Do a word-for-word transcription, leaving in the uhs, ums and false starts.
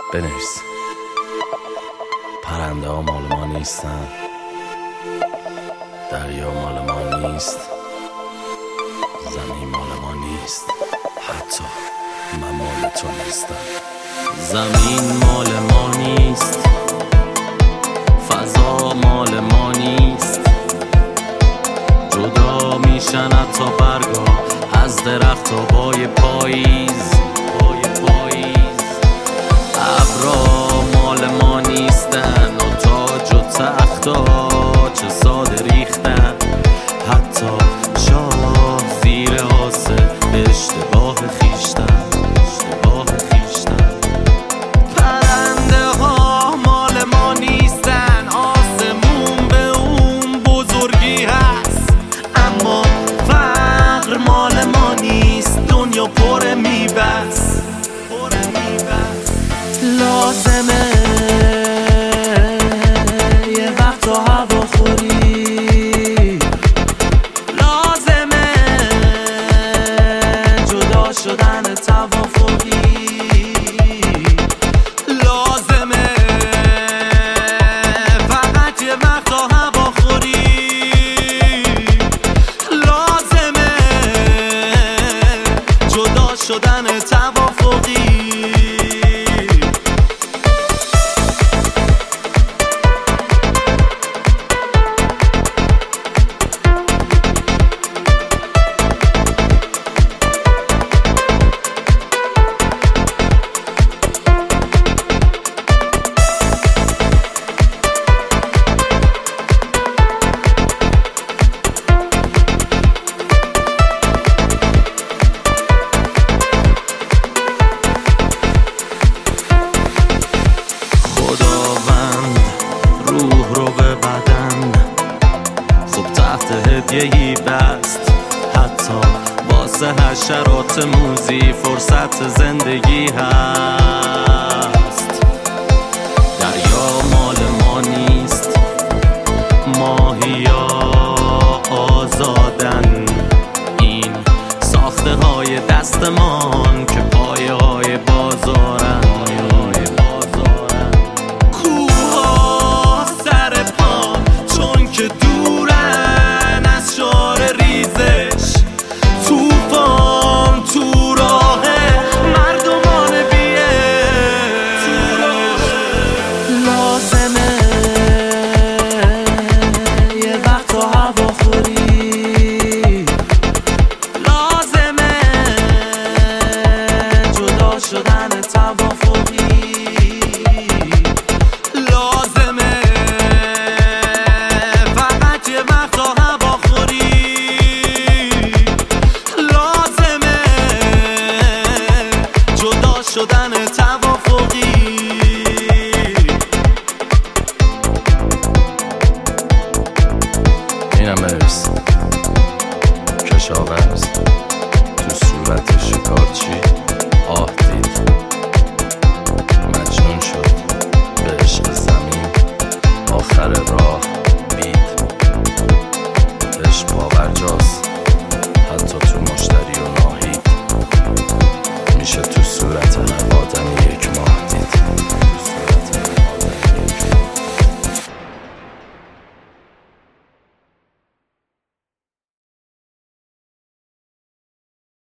بنویس. پرنده ها مال ما نیستن، دریا مال ما نیست، زمین مال ما نیست، حتی من مال تو نیستم. زمین مال ما نیست، فضا مال ما نیست، جدا میشن حتی برگا از درخت آبای پاییز. ابرا مال ما نیستن و تاج و تختا چه ساده ریختن، حتی شاه زیر آسه اشتباه خیشتن اشتباه خیشتن. پرنده ها مال ما نیستن، آسمون به اون بزرگی هست، اما فقر مال ما نیست، دنیا پر میبست. لازمه یه وقت هواخوری، لازمه جدا شدن توافقی، لازمه فقط یه وقت هواخوری، لازمه جدا شدن توافقی. هدیه‌ای بست، حتی واسه حشرات موذی فرصت زندگی هست. دریا مال ما نیست، ماهیا آزادن، این ساخته های دستمان که پایه های بازارن. کوها سر پا چون که دورن از شعار ریزش، توفان تو راه مردمان بیه. لازمه یه وقت هواخوری، لازمه جدا شدن توافقی، لازمه فقط یه وقت هواخوری، لازمه جدا شدن توافقی.